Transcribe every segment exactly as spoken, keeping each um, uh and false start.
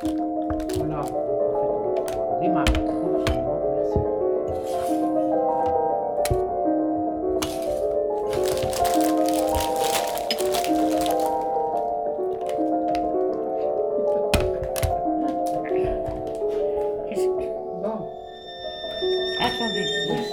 Voilà, en fait, on démarre tranquillement. Merci. Bon. Attendez.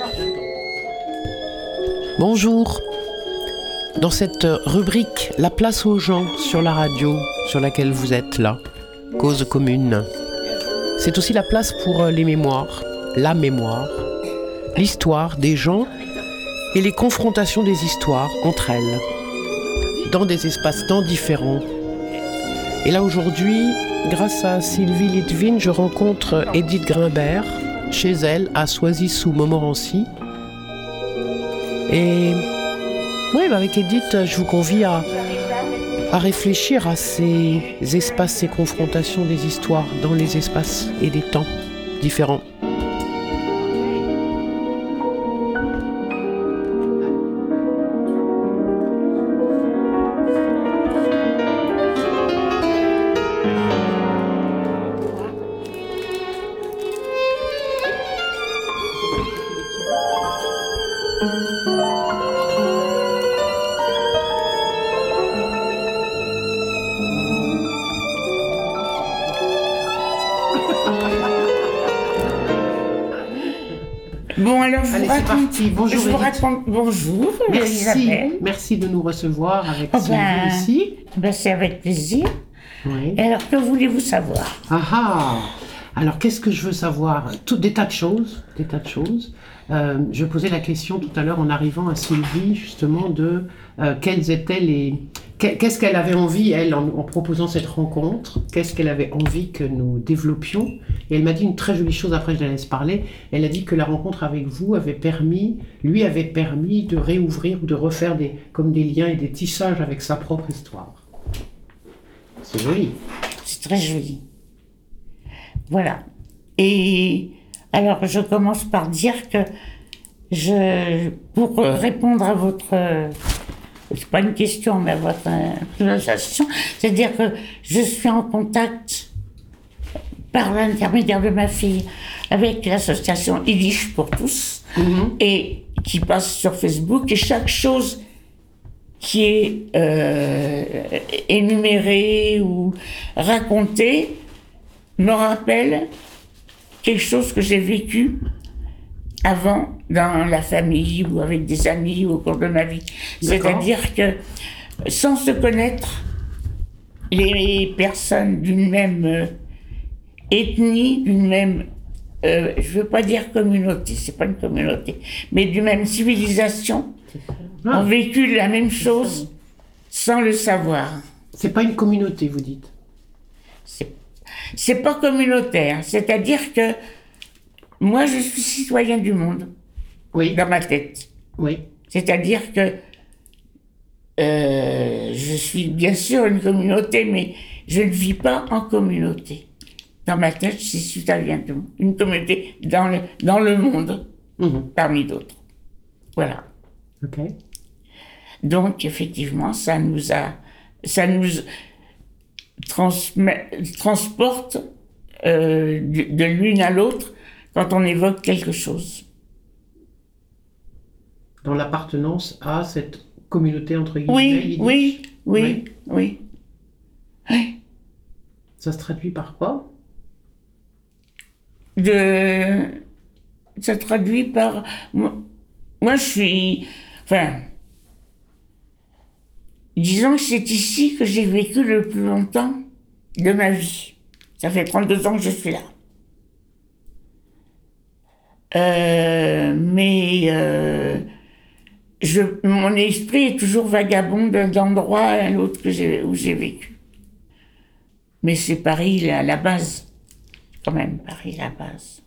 Bonjour. Dans cette rubrique La place aux gens sur la radio sur laquelle vous êtes là, Cause commune, c'est aussi la place pour les mémoires, la mémoire, l'histoire des gens et les confrontations des histoires entre elles, dans des espaces-temps différents. Et là aujourd'hui, grâce à Sylvie Litvin, je rencontre Edith Grimbert, chez elle, à Soisy-sous-Montmorency. Et oui, bah avec Edith, je vous convie à, à réfléchir à ces espaces, ces confrontations des histoires dans les espaces et des temps différents. Bon, alors je Allez, vous c'est raconte. parti. Bonjour, je vous Edith. raconte. Bonjour, Merci, Isabelle. merci de nous recevoir avec Oh Sylvie ben, ici. ben, c'est avec plaisir. Oui. Et alors, que voulez-vous savoir? Ah ah. Alors, qu'est-ce que je veux savoir? Tout, des tas de choses, des tas de choses. Euh, je posais la question tout à l'heure en arrivant à Sylvie, justement, de euh, quelles étaient les... Qu'est-ce qu'elle avait envie, elle, en, en proposant cette rencontre? Qu'est-ce qu'elle avait envie que nous développions? Et elle m'a dit une très jolie chose, après je la laisse parler. Elle a dit que la rencontre avec vous avait permis, lui avait permis de réouvrir ou de refaire des, comme des liens et des tissages avec sa propre histoire. C'est joli. C'est très joli. Voilà. Et alors, je commence par dire que je, pour répondre à votre, c'est pas une question, mais à votre présentation, c'est-à-dire que je suis en contact par l'intermédiaire de ma fille avec l'association Yiddish pour tous, mmh. et qui passe sur Facebook, et chaque chose qui est euh, énumérée ou racontée me rappelle quelque chose que j'ai vécu avant dans la famille ou avec des amis ou au cours de ma vie. D'accord. C'est-à-dire que sans se connaître, les personnes d'une même euh, ethnie, d'une même, euh, je veux pas dire communauté, c'est pas une communauté, mais d'une même civilisation, ah. ont vécu la même chose sans le savoir. C'est pas une communauté, vous dites? C'est, c'est pas communautaire, c'est-à-dire que moi je suis citoyen du monde, oui, dans ma tête. Oui. C'est-à-dire que euh, je suis bien sûr une communauté, mais je ne vis pas en communauté. Dans ma tête, je suis citoyen du monde, une communauté dans le, dans le monde, mmh. parmi d'autres. Voilà. Ok. Donc, effectivement, ça nous a, ça nous transmet, transporte euh, de, de l'une à l'autre quand on évoque quelque chose. Dans l'appartenance à cette communauté entre guillemets. Oui, oui, oui, oui, oui, oui. Ça se traduit par quoi? De, ça se traduit par, moi, moi je suis, enfin, disons que c'est ici que j'ai vécu le plus longtemps de ma vie. Ça fait trente-deux ans que je suis là. Euh, mais euh, je, mon esprit est toujours vagabond d'un endroit à un autre que j'ai, où j'ai vécu. Mais c'est Paris à la base, quand même, Paris à la base.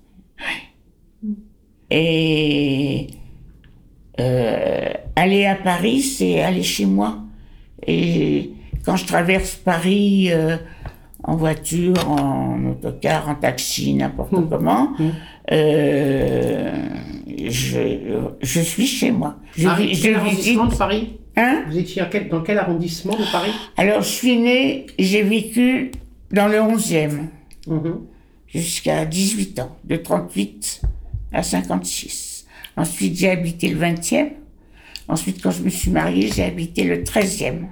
Et euh, aller à Paris, c'est aller chez moi. Et quand je traverse Paris euh, en voiture, en autocar, en taxi, n'importe mmh. comment, mmh. Euh, je, je suis chez moi. Je, Paris, je quel arrondissement visite... de Paris? Hein? Vous étiez quel, dans quel arrondissement de Paris? Alors, je suis née, j'ai vécu dans le onzième. Mmh. Jusqu'à dix-huit ans, de trente-huit à cinquante-six. Ensuite, j'ai habité le vingtième. Ensuite, quand je me suis mariée, j'ai habité le treizième.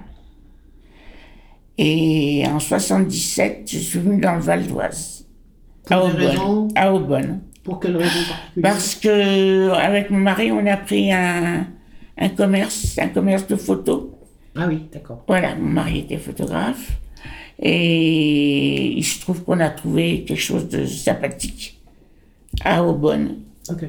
Et en soixante-dix-sept, je suis venue dans le Val d'Oise. Pour à des Aubonne. raisons À Aubonne. Pour quelle raison particulière? Parce que avec mon mari, on a pris un, un commerce, un commerce de photos. Ah oui, d'accord. Voilà, mon mari était photographe. Et il se trouve qu'on a trouvé quelque chose de sympathique à Aubonne. Ok.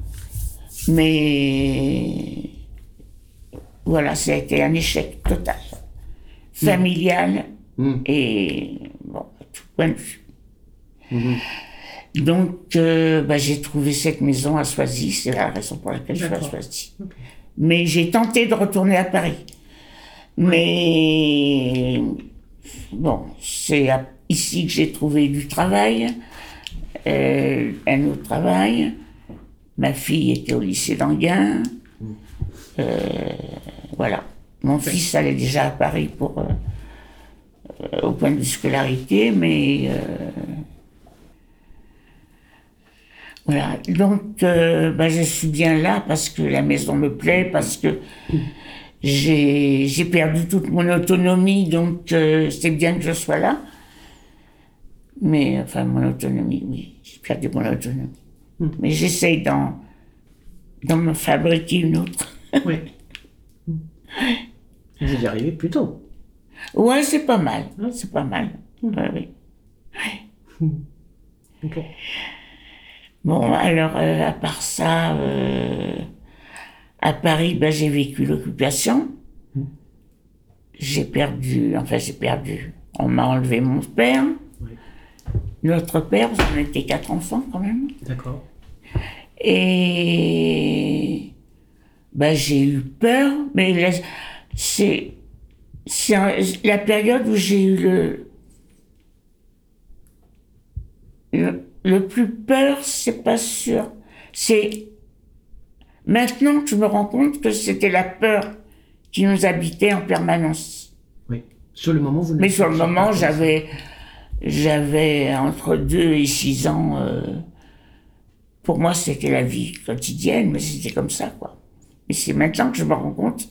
Mais voilà, ça a été un échec total. Familial Mmh. et bon, à tout point de vue. Mmh. Donc, euh, bah, j'ai trouvé cette maison à Soisy, c'est la raison pour laquelle je suis à D'accord. Soisy. Okay. Mais j'ai tenté de retourner à Paris. Mais bon, c'est à- ici que j'ai trouvé du travail, euh, un autre travail. Ma fille était au lycée d'Anguin. Euh, voilà. Mon fils allait déjà à Paris pour, euh, euh, au point de vue scolarité, mais euh, voilà. Donc, euh, bah, je suis bien là parce que la maison me plaît, parce que j'ai, j'ai perdu toute mon autonomie, donc euh, c'est bien que je sois là. Mais, enfin, mon autonomie, oui, j'ai perdu mon autonomie. Mmh. Mais j'essaye d'en, d'en me fabriquer une autre. Oui. Vous y arrivez plutôt. Ouais, c'est pas mal, c'est pas mal. Ouais, oui. Ok. Bon, alors, euh, à part ça, euh, à Paris, ben, j'ai vécu l'occupation. Mmh. J'ai perdu, enfin, j'ai perdu. On m'a enlevé mon père, Oui. notre père, parce qu'on était quatre enfants quand même. D'accord. Et ben, j'ai eu peur, mais là, c'est, c'est un- la période où j'ai eu le, le, le plus peur, c'est pas sûr. C'est maintenant que je me rends compte que c'était la peur qui nous habitait en permanence. Oui. Sur le moment, vous ne Mais sur le pensez moment, pas comme ça. j'avais, j'avais entre deux et six ans. Euh, pour moi, c'était la vie quotidienne, mais c'était comme ça, quoi. Et c'est maintenant que je me rends compte.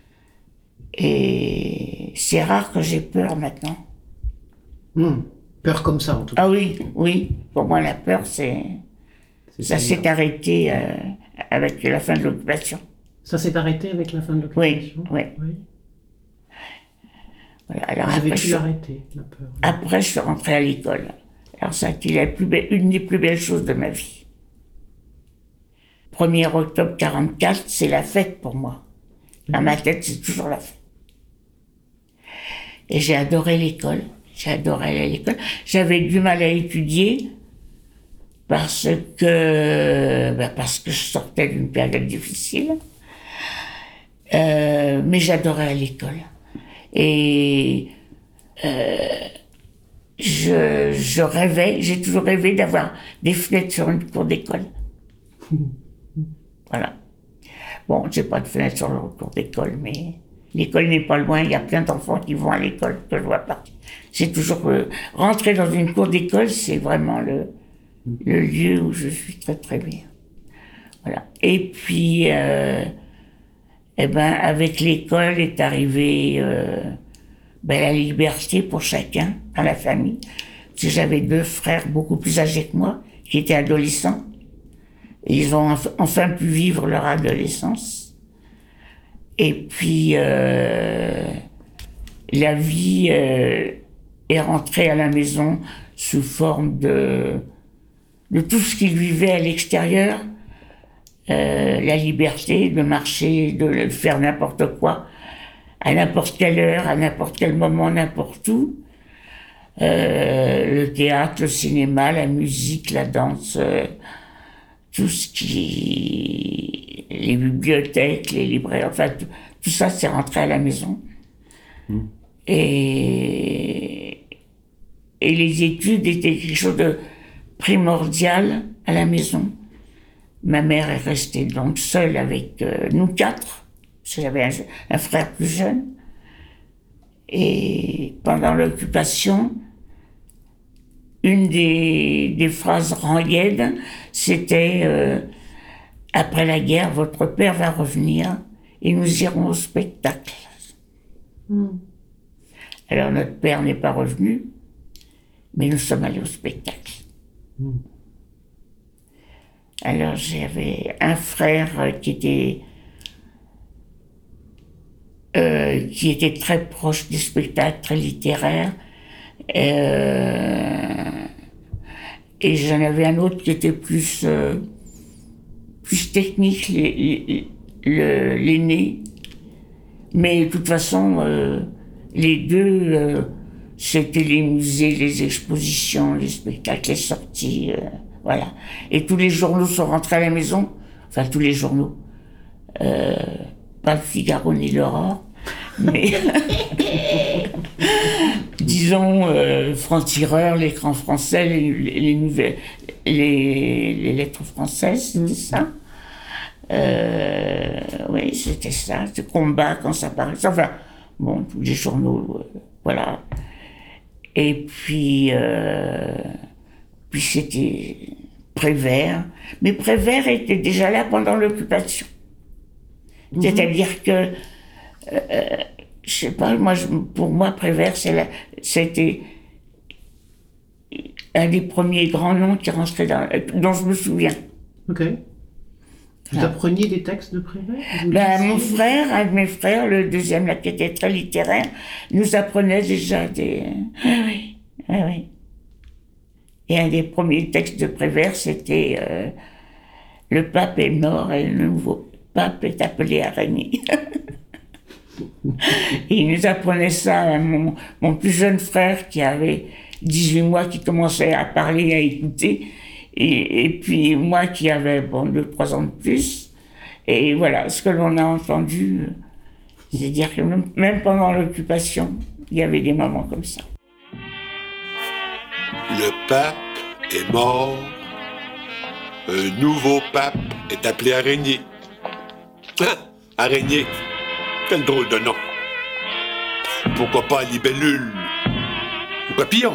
Et c'est rare que j'ai peur maintenant. Mmh. Peur comme ça, en tout cas. Ah oui, oui. Pour moi, la peur, c'est, C'est ça ça, s'est arrêté euh, avec la fin de l'occupation. Ça s'est arrêté avec la fin de Oui, l'occupation. oui. Oui. Voilà. Alors Vous avez après, pu je, arrêter la peur. après, je suis rentrée à l'école. Alors ça a été la plus belle, une des plus belles choses de ma vie. premier octobre quarante-quatre, c'est la fête pour moi. Dans ma tête, c'est toujours la fête. Et j'ai adoré l'école. J'ai adoré aller à l'école. J'avais du mal à étudier parce que, ben parce que je sortais d'une période difficile. Euh, mais j'adorais à l'école. Et euh, je, je rêvais, j'ai toujours rêvé d'avoir des fenêtres sur une cour d'école. Voilà. Bon, j'ai pas de fenêtre sur le cours d'école, mais l'école n'est pas loin. Il y a plein d'enfants qui vont à l'école que je vois pas. C'est toujours euh, rentrer dans une cour d'école, c'est vraiment le, le lieu où je suis très très bien. Voilà. Et puis, euh, eh ben, avec l'école est arrivée euh, ben, la liberté pour chacun dans la famille. Parce que j'avais deux frères beaucoup plus âgés que moi, qui étaient adolescents. Et ils ont enf- enfin pu vivre leur adolescence. Et puis, euh, la vie euh, est rentrée à la maison sous forme de, de tout ce qu'ils vivaient à l'extérieur. Euh, la liberté de marcher, de faire n'importe quoi, à n'importe quelle heure, à n'importe quel moment, n'importe où. Euh, le théâtre, le cinéma, la musique, la danse, euh, tout ce qui... les bibliothèques, les librairies, enfin, tout, tout ça, c'est rentré à la maison. Mmh. Et... et les études étaient quelque chose de primordial à la maison. Ma mère est restée donc seule avec euh, nous quatre, parce que j'avais un, un frère plus jeune. Et pendant l'occupation, une des, des phrases rengaines, c'était euh, « Après la guerre, votre père va revenir et nous irons au spectacle. Mm. » Alors notre père n'est pas revenu, mais nous sommes allés au spectacle. Mm. Alors j'avais un frère qui était euh, qui était très proche du spectacle, très littéraire, euh, et j'en avais un autre qui était plus euh, plus technique, l'aîné. Mais de toute façon, euh, les deux, euh, c'était les musées, les expositions, les spectacles, les sorties. Euh, Voilà. Et tous les journaux sont rentrés à la maison. Enfin, tous les journaux. Euh, pas le Figaro ni l'Aurore. Mais, disons, euh, Franc-Tireur, l'Écran français, les, les, les nouvelles, les, les lettres françaises, c'était ça. Euh, oui, c'était ça. Ce combat, quand ça paraissait. Enfin, bon, tous les journaux, euh, voilà. Et puis... Euh, Puis c'était Prévert. Mais Prévert était déjà là pendant l'occupation. Mmh. C'est-à-dire que, euh, je sais pas, moi, je, pour moi, Prévert, c'est la, c'était un des premiers grands noms qui rentrait dans, dont je me souviens. Ok. Vous ah. appreniez des textes de Prévert? Ben, mon frère, un de mes frères, le deuxième, là, qui était très littéraire, nous apprenait déjà des... Ah oui, ah oui. Et un des premiers textes de Prévert, c'était euh, « Le pape est mort et le nouveau pape est appelé à régner ». Et il nous apprenait ça à mon, mon plus jeune frère qui avait dix-huit mois, qui commençait à parler, à écouter. Et, et puis moi qui avais bon, deux trois ans de plus. Et voilà, ce que l'on a entendu, c'est-à-dire que même, même pendant l'occupation, il y avait des moments comme ça. Le pape est mort, un nouveau pape est appelé à régner. Hein? À régner, quel drôle de nom. Pourquoi pas libellule ou papillon?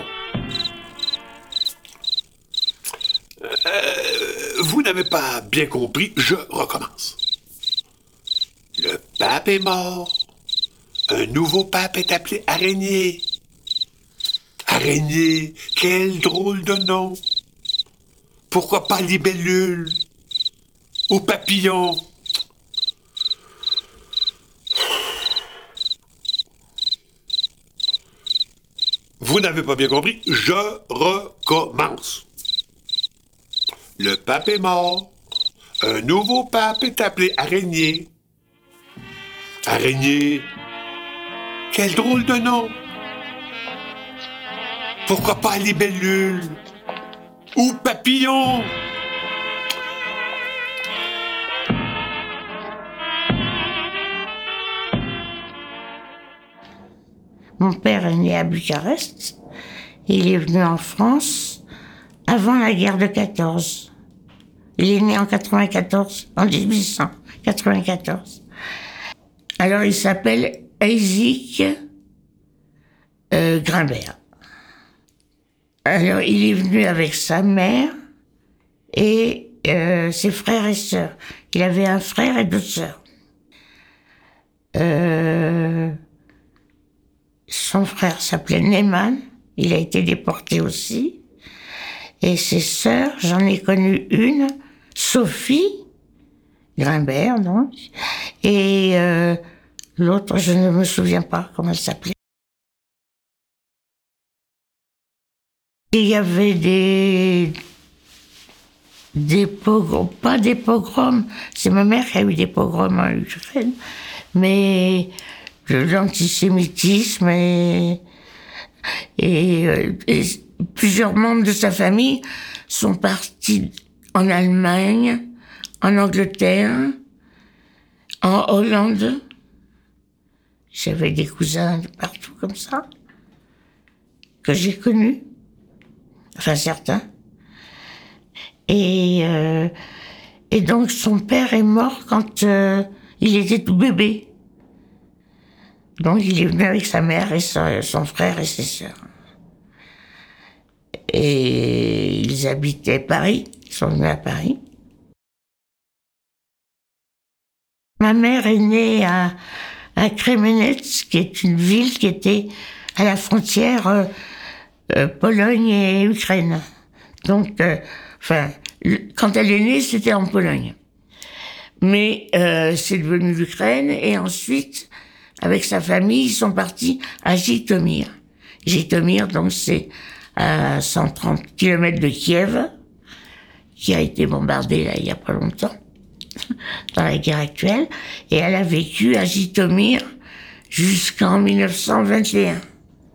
Euh, vous n'avez pas bien compris, je recommence. Le pape est mort, un nouveau pape est appelé à régner. Araignée, quel drôle de nom. Pourquoi pas libellule ou papillon? Vous n'avez pas bien compris, je recommence. Le pape est mort, un nouveau pape est appelé araignée. Araignée, quel drôle de nom. Pourquoi pas libellule ou papillon? Mon père est né à Bucarest. Il est venu en France avant la guerre de quatorze. Il est né en quatre-vingt-quatorze, en dix-huit cent quatre-vingt-quatorze. Alors il s'appelle Isaac euh, Grimbert. Alors il est venu avec sa mère et euh, ses frères et sœurs. Il avait un frère et deux sœurs. Euh, son frère s'appelait Neyman, il a été déporté aussi. Et ses sœurs, j'en ai connu une, Sophie Grimbert, donc, et euh, l'autre, je ne me souviens pas comment elle s'appelait. Il y avait des, des pogroms, pas des pogroms, c'est ma mère qui a eu des pogroms en Ukraine, mais de l'antisémitisme et, et, et plusieurs membres de sa famille sont partis en Allemagne, en Angleterre, en Hollande. J'avais des cousins de partout comme ça, que j'ai connus, enfin certains. Et, euh, et donc son père est mort quand euh, il était tout bébé. Donc il est venu avec sa mère et son, son frère et ses sœurs. Et Et ils habitaient Paris, ils sont venus à Paris. Ma mère est née à, à Kremenec, qui est une ville qui était à la frontière euh, euh, Pologne et Ukraine. Donc, euh, enfin, quand elle est née, c'était en Pologne. Mais euh, c'est devenu l'Ukraine, et ensuite, avec sa famille, ils sont partis à Jytomyr. Jytomyr, donc c'est à cent trente kilomètres de Kiev, qui a été bombardée là, il y a pas longtemps, dans la guerre actuelle, et elle a vécu à Jytomyr jusqu'en mille neuf cent vingt et un.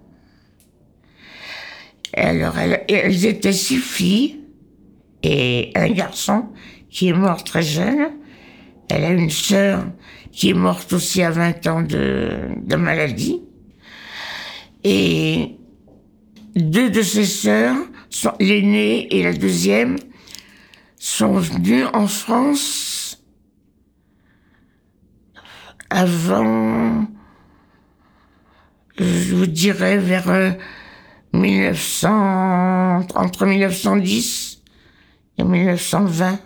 Et alors, elles, elles étaient six filles et un garçon qui est mort très jeune. Elle a une sœur qui est morte aussi à vingt ans de, de maladie. Et deux de ses sœurs, sont, l'aînée et la deuxième, sont venues en France avant, je vous dirais, vers euh, mille neuf cents, entre mille neuf cent dix et mille neuf cent vingt.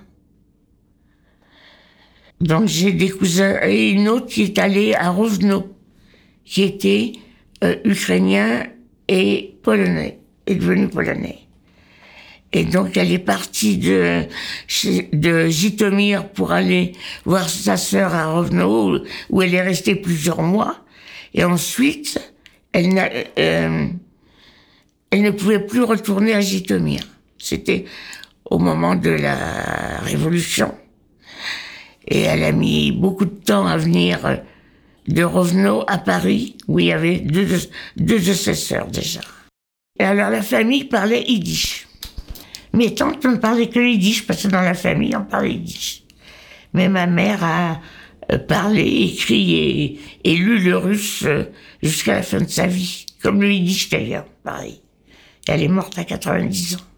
Donc j'ai des cousins, et une autre qui est allée à Rovno, qui était euh, ukrainien et polonais, est devenue polonais. Et donc elle est partie de, de Jytomyr pour aller voir sa sœur à Rovno, où, où elle est restée plusieurs mois. Et ensuite, elle, n'a, euh, elle ne pouvait plus retourner à Jytomyr. C'était au moment de la Révolution. Et elle a mis beaucoup de temps à venir de Rovno à Paris, où il y avait deux de, deux de ses sœurs déjà. Et alors la famille parlait yiddish. Mes tantes ne parlaient que yiddish, parce que dans la famille on parlait yiddish. Mais ma mère a parlé, écrit et, et lu le russe jusqu'à la fin de sa vie, comme le yiddish d'ailleurs, pareil. Elle est morte à quatre-vingt-dix ans.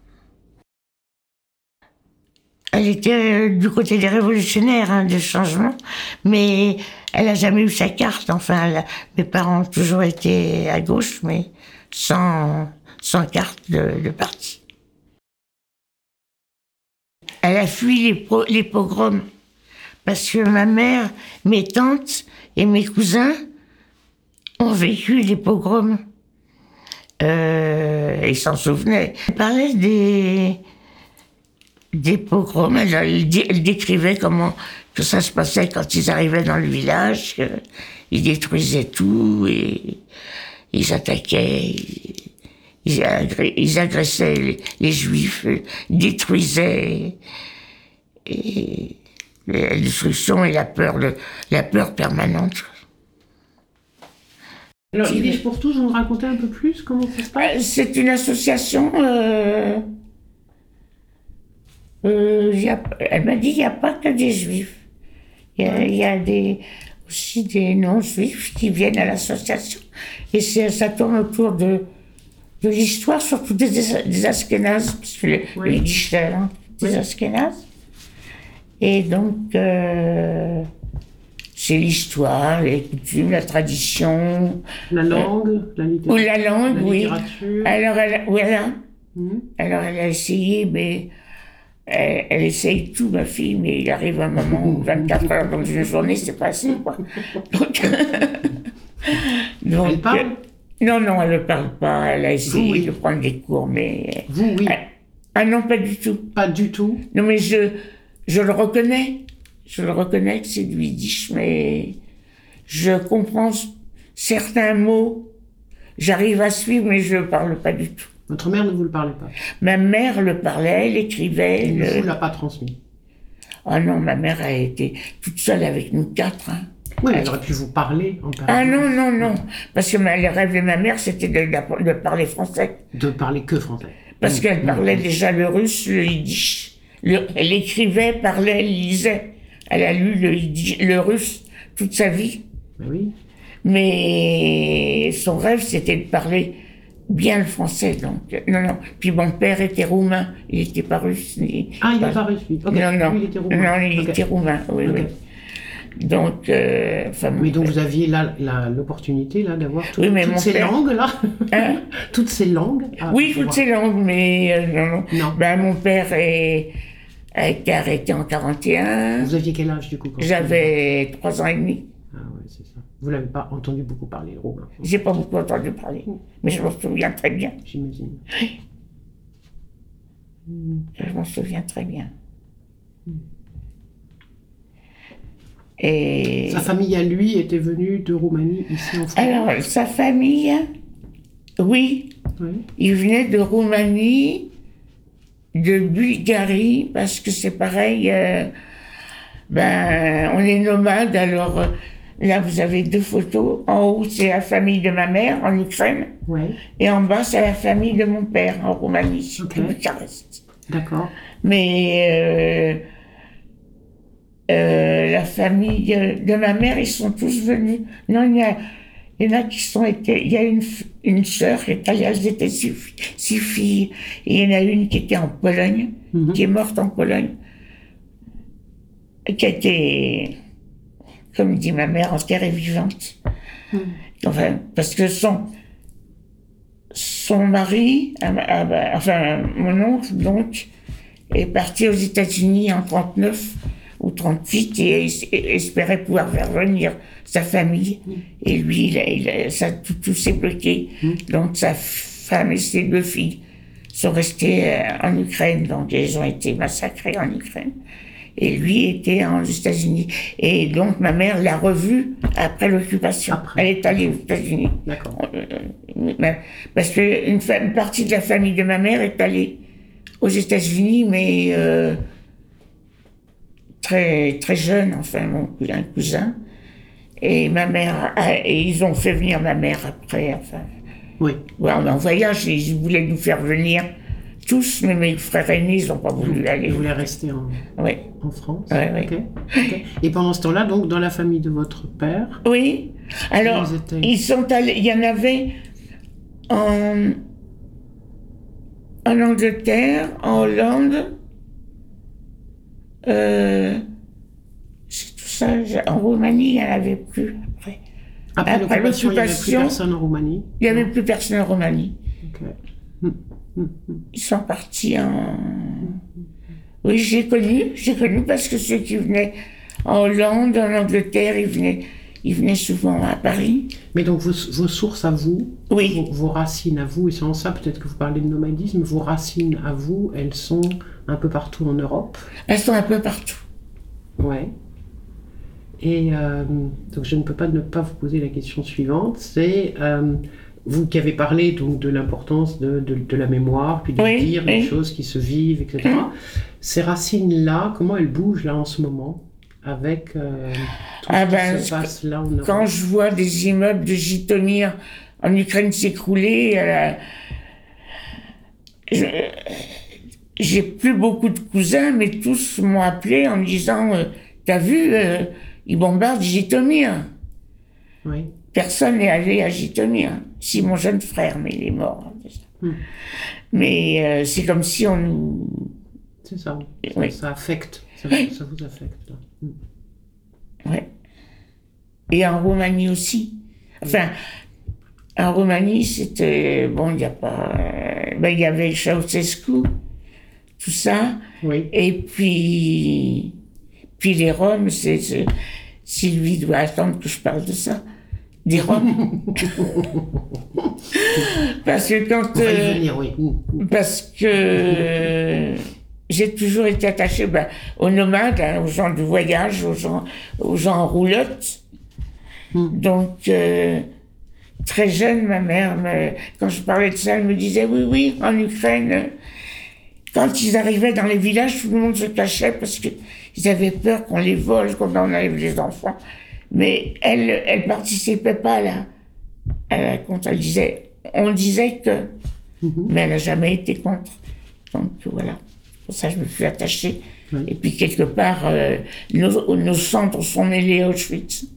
Elle était du côté des révolutionnaires, hein, des changements, mais elle n'a jamais eu sa carte. Enfin, elle a, mes parents ont toujours été à gauche, mais sans, sans carte de, de parti. Elle a fui les, pro, les pogroms, parce que ma mère, mes tantes et mes cousins ont vécu les pogroms. Euh, ils s'en souvenaient. Elle parlait des... des pogroms, elle, elle, elle décrivait comment que ça se passait quand ils arrivaient dans le village, ils détruisaient tout et ils attaquaient, ils, agré, ils agressaient les, les juifs, ils détruisaient, et la destruction et la peur, le, la peur permanente. Alors, Yiddish pour tous, vous nous racontez un peu plus comment ça se passe? C'est une association... Euh, Euh, y a, elle m'a dit qu'il n'y a pas que des juifs. Il y a, il y a des, aussi des non-juifs qui viennent à l'association. Et c'est, ça tourne autour de, de l'histoire, surtout des, des Ashkénazes, parce que le, oui. le Yiddish, c'est la langue des oui. Ashkénazes. Et donc, euh, c'est l'histoire, les coutumes, la tradition. La langue, euh, la littérature. Ou la langue, la oui. Littérature. Alors, elle, voilà. Mmh. Alors, elle a essayé, mais... Elle, elle essaye tout, ma fille, mais il arrive un moment où vingt-quatre heures dans une journée, c'est pas assez, quoi. Donc, donc, elle parle? Non, non, elle ne parle pas. Elle a essayé Vous, oui. de prendre des cours, mais... Vous, oui. Ah, ah non, pas du tout. Pas du tout? Non, mais je, je le reconnais. Je le reconnais que c'est du yiddish, mais je comprends certains mots. J'arrive à suivre, mais je ne parle pas du tout. Votre mère ne vous le parlait pas? Ma mère le parlait, elle écrivait. Elle ne le... vous l'a pas transmis? Ah non, ma mère a été toute seule avec nous quatre. Hein. Oui, elle aurait pu vous parler en permanence. Ah non, non, non. Parce que le rêve de ma mère, c'était de, de, de parler français. De parler que français? Parce mmh. qu'elle parlait mmh. déjà le russe, le yiddish. Le, elle écrivait, parlait, elle lisait. Elle a lu le, yiddish, le russe toute sa vie. Ben oui. Mais son rêve, c'était de parler... bien le français, donc. Non, non. Puis mon père était roumain, il n'était pas russe. Il... Ah, il n'est pas russe, oui. Okay. Non, non. Lui, il était roumain. Non, il okay. était roumain, oui, okay. oui. Donc, euh, enfin, Oui, donc vous aviez là la- l'opportunité là d'avoir tout- Oui, mais toutes mon ces père- langues là, Hein toutes ces langues. à oui, pouvoir- toutes ces langues, mais euh, non, non. Non. Ben, mon père est, a été arrêté en quarante et un. Vous aviez quel âge du coup quand J'avais trois ans et demi. Ah ouais, c'est ça. Vous l'avez pas entendu beaucoup parler le roumain, J'ai pas beaucoup entendu parler, mais je m'en souviens très bien. j'imagine. Je m'en souviens très bien. Et Sa famille à lui était venue de Roumanie ici en France. alors, sa famille, oui, Oui. il venait de Roumanie, de Bulgarie, parce que c'est pareil, euh, ben, on est nomade, alors euh, là vous avez deux photos. En haut, c'est la famille de ma mère en Ukraine, Ouais. et en bas, c'est la famille de mon père en Roumanie, Ok. à Bucarest. D'accord. Mais euh, euh, la famille de, de ma mère, ils sont tous venus. Non, il y, a, il y en a qui sont été. Il y a une, f- une sœur qui est allée, elles étaient six, fi- six filles. Et il y en a une qui était en Pologne, Mhm. qui est morte en Pologne, qui a été, comme dit ma mère, enterrée vivante. Enfin, parce que son, son mari, ah, ah, bah, enfin, mon oncle, donc, est parti aux États-Unis en trente-neuf ou trente-huit et es- espérait pouvoir faire venir sa famille. Et lui, il a, il a- ça, tout, tout s'est bloqué. Donc, sa femme et ses deux filles sont restées euh, en Ukraine. Donc, ils ont été massacrés en Ukraine. Et lui était aux États-Unis. Et donc, ma mère l'a revu après l'occupation. Après. Elle est allée aux États-Unis. D'accord. Euh, mais- Parce qu'une une partie de la famille de ma mère est allée aux États-Unis, mais euh, très, très jeune, enfin, mon cou- un cousin. Et ma mère, a- et ils ont fait venir ma mère après, enfin. Oui. Ouais, on est en voyage, et ils voulaient nous faire venir tous, mais mes frères aînés, ils n'ont pas voulu aller. Il voulait rester en, Oui. en France. Ouais, ouais. Ok. Ok. Et pendant ce temps-là, donc, dans la famille de votre père, Oui. Alors, Ils étaient- ils sont allés, il y en avait en, en Angleterre, en Hollande, euh, c'est tout ça, j'ai- en Roumanie, il n'y en avait plus après. après, Après l'occupation, il n'y avait plus l'occupation- personne en Roumanie. Il n'y avait plus personne en Roumanie. Ok. Ils sont partis en... Oui, j'ai connu, j'ai connu parce que ceux qui venaient en Hollande, en Angleterre, ils venaient, ils venaient souvent à Paris. Mais donc vos, vos sources à vous, Oui. vos, vos racines à vous, et sans ça, peut-être que vous parlez de nomadisme, vos racines à vous, elles sont un peu partout en Europe. Elles sont un peu partout. Ouais. Et euh, donc je ne peux pas ne pas vous poser la question suivante, c'est euh, vous qui avez parlé donc de l'importance de, de, de la mémoire, puis de Oui, dire les oui. choses qui se vivent, et cetera. Ces racines-là, comment elles bougent là en ce moment avec euh, tout Ah ce ben, qui se passe là en Europe? Quand je vois des immeubles de Jytomyr en Ukraine s'écrouler, euh, je- j'ai plus beaucoup de cousins, mais tous m'ont appelé en me disant euh, t'as vu, euh, ils bombardent Jytomyr. Oui. Personne n'est allé à Jytomyr. Si, mon jeune frère, mais il est mort. hein, déjà. Hmm. Mais euh, c'est comme si on nous... C'est ça. Ça, Oui. ça affecte. Ça, Oui. ça vous affecte. Là. Hmm. Ouais. Et en Roumanie aussi. Enfin, en Roumanie, c'était... Bon, il n'y a pas... euh, ben, il y avait Ceausescu, tout ça. Oui. Et puis... Puis les Roms, c'est... c'est- Sylvie doit attendre que je parle de ça. Des Roms. Parce que quand... On va y euh, venir, oui. Hmm. Parce que euh, j'ai toujours été attachée ben, aux nomades, hein, aux gens du voyage, aux gens, aux gens en roulotte. Donc, euh, très jeune, ma mère, me- quand je parlais de ça, elle me disait, oui, oui, en Ukraine, euh, quand ils arrivaient dans les villages, tout le monde se cachait parce qu'ils avaient peur qu'on les vole, qu'on en enlève les enfants. Mais elle, elle participait pas là. Elle, quand elle disait, on disait que, mais elle n'a jamais été contre. Donc voilà, pour ça je me suis attachée. Oui. Et puis quelque part, euh, nos, nos centres sont mêlés à Auschwitz.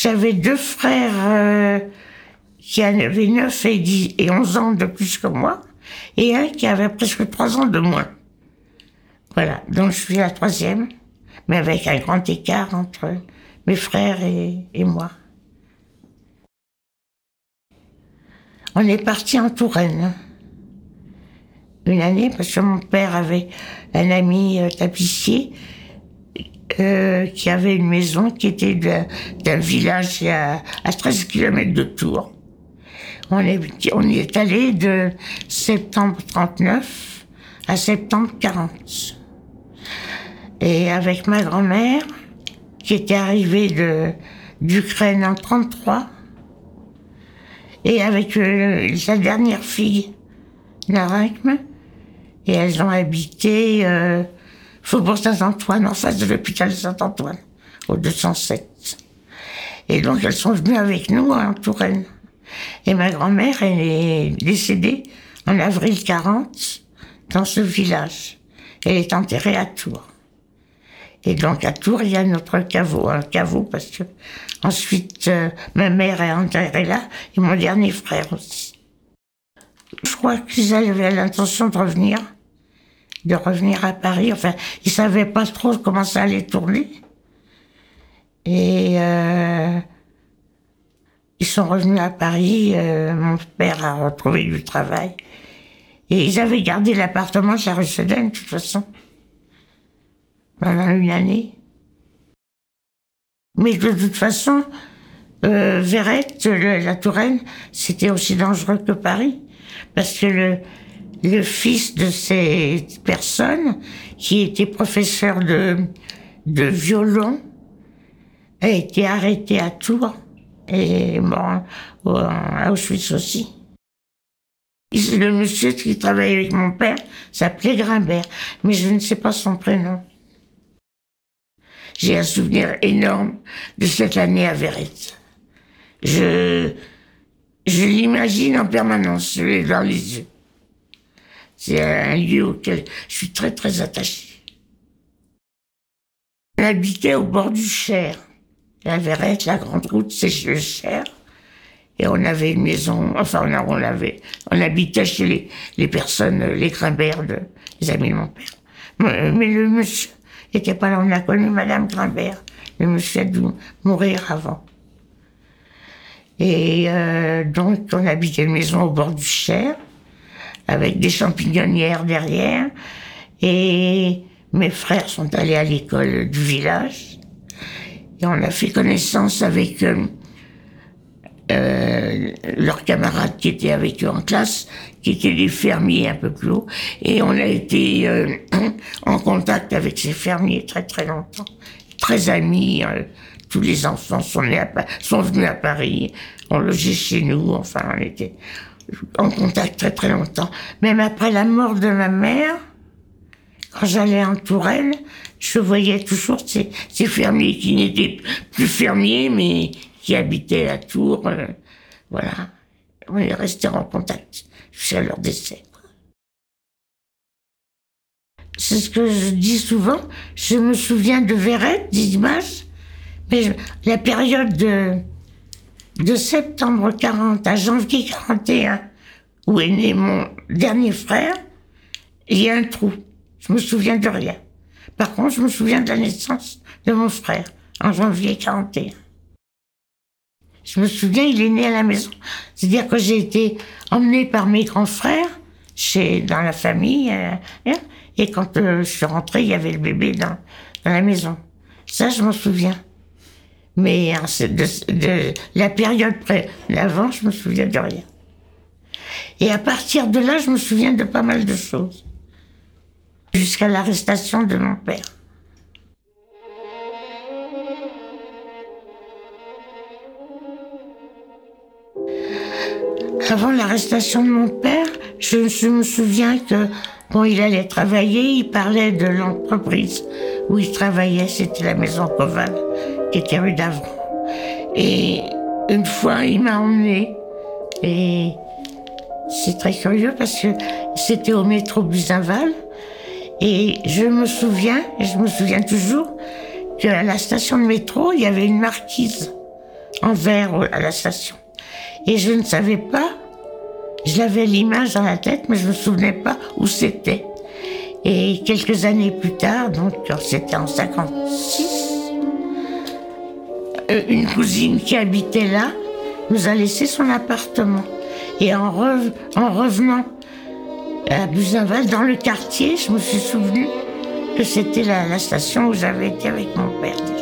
j'avais deux frères euh, qui avaient neuf et dix et onze ans de plus que moi, et un qui avait presque trois ans de moins. Voilà, donc je suis la troisième, mais avec un grand écart entre mes frères et, et moi. On est parti en Touraine une année parce que mon père avait un ami euh, tapissier euh, qui avait une maison qui était d'un, d'un village à, à treize kilomètres de Tours. On est, on y est allé de septembre trente-neuf à septembre quarante. Et avec ma grand-mère, qui était arrivée de, d'Ukraine en trente-trois, et avec euh, sa dernière fille, Naragme, et elles ont habité euh, Faubourg Saint-Antoine, en face de l'hôpital Saint-Antoine, au deux cent sept. Et donc elles sont venues avec nous en Touraine. Et ma grand-mère, elle est décédée en avril quarante dans ce village. Elle est enterrée à Tours. Et donc à Tours, il y a notre caveau, un caveau parce que ensuite euh, ma mère est enterrée là et mon dernier frère aussi. Je crois qu'ils avaient l'intention de revenir, de revenir à Paris. Enfin, ils savaient pas trop comment ça allait tourner. Et euh, ils sont revenus à Paris. Euh, mon père a retrouvé du travail. Et ils avaient gardé l'appartement de la rue Sedaine, de toute façon, pendant une année. Mais de toute façon, euh, Verrette, le, la Touraine, c'était aussi dangereux que Paris. Parce que le, le fils de ces personnes, qui était professeur de, de violon, a été arrêté à Tours et mort à Auschwitz aussi. Le monsieur qui travaillait avec mon père s'appelait Grimbert, mais je ne sais pas son prénom. J'ai un souvenir énorme de cette année à Verrette. Je... Je l'imagine en permanence, je l'ai dans les yeux. C'est un lieu auquel je suis très très attachée. On habitait au bord du Cher. La Verrette, la grande route, c'est le Cher. Et on avait une maison, enfin on, on avait, on habitait chez les, les personnes, les Grimbert, de, les amis de mon père. Mais, mais le monsieur était pas là, on a connu Madame Grimbert. Le monsieur a dû mourir avant. Et euh, donc, on habitait une maison au bord du Cher, avec des champignonnières derrière. Et mes frères sont allés à l'école du village. Et on a fait connaissance avec euh, euh, leurs camarades qui étaient avec eux en classe, qui étaient des fermiers un peu plus haut. Et on a été euh, en contact avec ces fermiers très très longtemps, très amis. Euh, tous les enfants sont, nés à, sont venus à Paris, ont logé chez nous, enfin on était en contact très très longtemps. Même après la mort de ma mère, quand j'allais en Touraine, je voyais toujours ces, ces fermiers qui n'étaient plus fermiers, mais qui habitaient à Tours. Euh, voilà, on est restés en contact jusqu'à leur décès. C'est ce que je dis souvent, je me souviens de Verrette, d'Images, mais je, la période de, de septembre quarante à janvier quarante et un, où est né mon dernier frère, il y a un trou. Je me souviens de rien. Par contre, je me souviens de la naissance de mon frère, en janvier quarante et un. Je me souviens, il est né à la maison. C'est-à-dire que j'ai été emmenée par mes grands frères, chez, dans la famille, euh, et quand euh, je suis rentrée, il y avait le bébé dans, dans la maison. Ça, je m'en souviens. Mais de, de la période près d'avant, je me souviens de rien. Et à partir de là, je me souviens de pas mal de choses. Jusqu'à l'arrestation de mon père. Avant l'arrestation de mon père, je, je me souviens que quand il allait travailler, il parlait de l'entreprise où il travaillait, c'était la maison Coval, qui était rue d'Avron. Et une fois, il m'a emmené, et c'est très curieux parce que c'était au métro Buzenval, et je me souviens, et je me souviens toujours, qu'à la station de métro, il y avait une marquise en verre à la station. Et je ne savais pas, je l'avais l'image dans la tête, mais je ne me souvenais pas où c'était. Et quelques années plus tard, donc c'était en cinquante-six, une cousine qui habitait là nous a laissé son appartement. Et en, re- en revenant à Buzenval, dans le quartier, je me suis souvenu que c'était la, la station où j'avais été avec mon père déjà.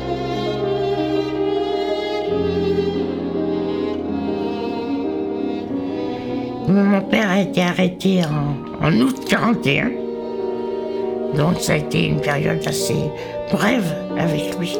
Mon père a été arrêté en, en août quarante et un. Donc ça a été une période assez brève avec lui.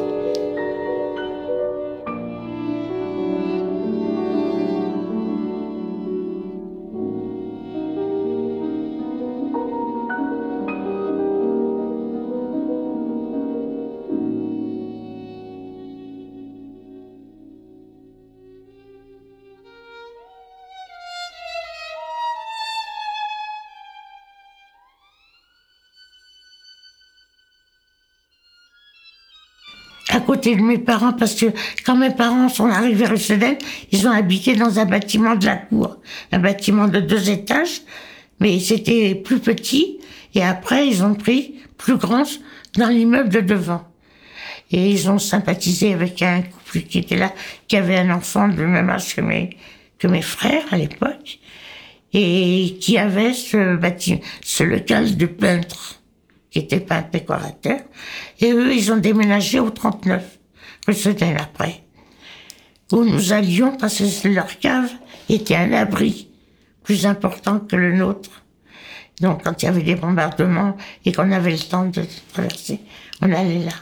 À côté de mes parents, parce que quand mes parents sont arrivés rue Sedaine, ils ont habité dans un bâtiment de la cour, un bâtiment de deux étages, mais c'était plus petit, et après ils ont pris plus grand dans l'immeuble de devant. Et ils ont sympathisé avec un couple qui était là, qui avait un enfant de même âge que mes, que mes frères à l'époque, et qui avait ce bâtiment, ce local de peintre, qui était peintre décorateur, et eux, ils ont déménagé au trente-neuf, rue Sedaine après, où nous allions parce que leur cave était un abri plus important que le nôtre. Donc, quand il y avait des bombardements et qu'on avait le temps de traverser, on allait là.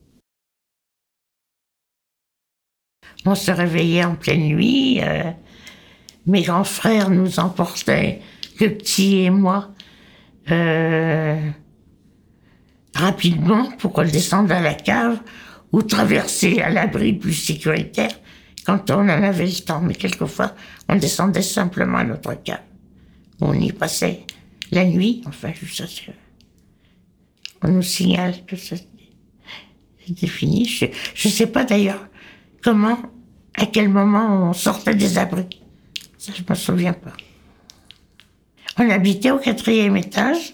On se réveillait en pleine nuit, euh, mes grands frères nous emportaient, le petit et moi, euh, rapidement pour qu'on descende à la cave ou traverser à l'abri plus sécuritaire quand on en avait le temps. Mais quelquefois, on descendait simplement à notre cave. On y passait la nuit, enfin, jusqu'à ce qu'on nous signale que c'était fini. Je ne sais pas d'ailleurs comment, à quel moment on sortait des abris. Ça, je ne me souviens pas. On habitait au quatrième étage.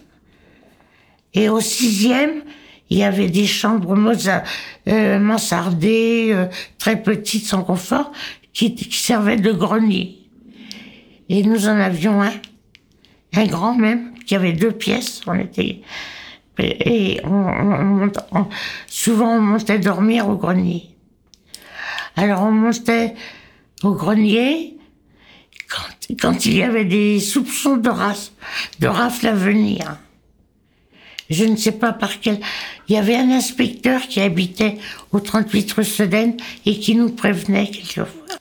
Et au sixième, il y avait des chambres mosa- euh, mansardées, euh, très petites, sans confort, qui, qui servaient de grenier. Et nous en avions un, un grand même, qui avait deux pièces. On était et on, on, on, souvent on montait dormir au grenier. Alors on montait au grenier quand, quand il y avait des soupçons de, race, de rafle à venir. Je ne sais pas par quel... Il y avait un inspecteur qui habitait au trente-huit rue Sedaine et qui nous prévenait quelquefois.